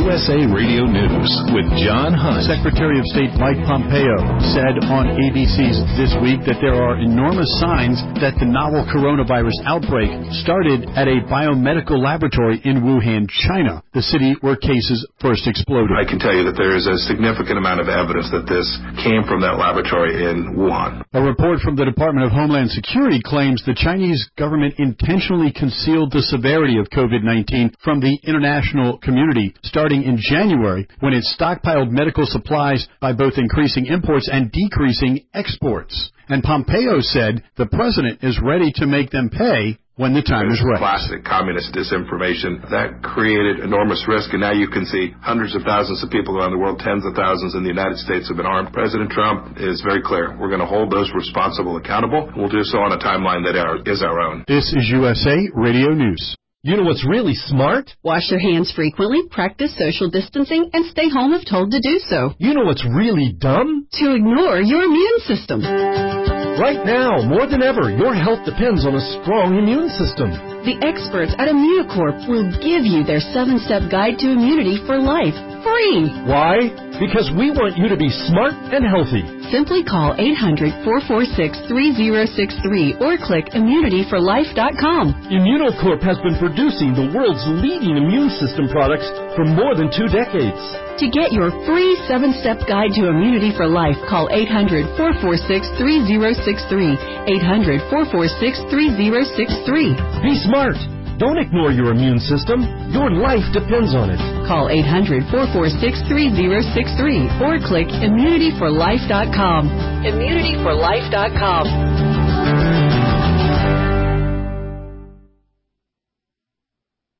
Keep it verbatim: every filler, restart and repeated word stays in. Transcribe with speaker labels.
Speaker 1: U S A Radio News with John Hunt.
Speaker 2: Secretary of State Mike Pompeo said on A B C's This Week that there are enormous signs that the novel coronavirus outbreak started at a biomedical laboratory in Wuhan, China, the city where cases first exploded.
Speaker 3: I can tell you that there is a significant amount of evidence that this came from that laboratory in Wuhan.
Speaker 2: A report from the Department of Homeland Security claims the Chinese government intentionally concealed the severity of COVID nineteen from the international community starting in January, when it stockpiled medical supplies by both increasing imports and decreasing exports. And Pompeo said the president is ready to make them pay when the time is right.
Speaker 3: Classic communist disinformation that created enormous risk, and now you can see hundreds of thousands of people around the world, tens of thousands in the United States have been harmed. President Trump is very clear. We're going to hold those responsible accountable, and we'll do so on a timeline that is our own.
Speaker 2: This is U S A Radio News.
Speaker 4: You know what's really smart?
Speaker 5: Wash your hands frequently, practice social distancing, and stay home if told to do so.
Speaker 4: You know what's really dumb?
Speaker 5: To ignore your immune system.
Speaker 4: Right now, more than ever, your health depends on a strong immune system.
Speaker 5: The experts at Immunocorp will give you their seven-step guide to immunity for life, free.
Speaker 4: Why? Because we want you to be smart and healthy.
Speaker 5: Simply call eight hundred, four four six, three zero six three or click immunity for life dot com.
Speaker 4: Immunocorp has been producing the world's leading immune system products for more than two decades.
Speaker 5: To get your free seven-step guide to immunity for life, call eight hundred, four four six, three zero six three, eight hundred, four four six, three zero six three.
Speaker 4: Be smart. Don't ignore your immune system. Your life depends on it.
Speaker 5: Call eight hundred, four four six, three zero six three or click immunity for life dot com. immunity for life dot com.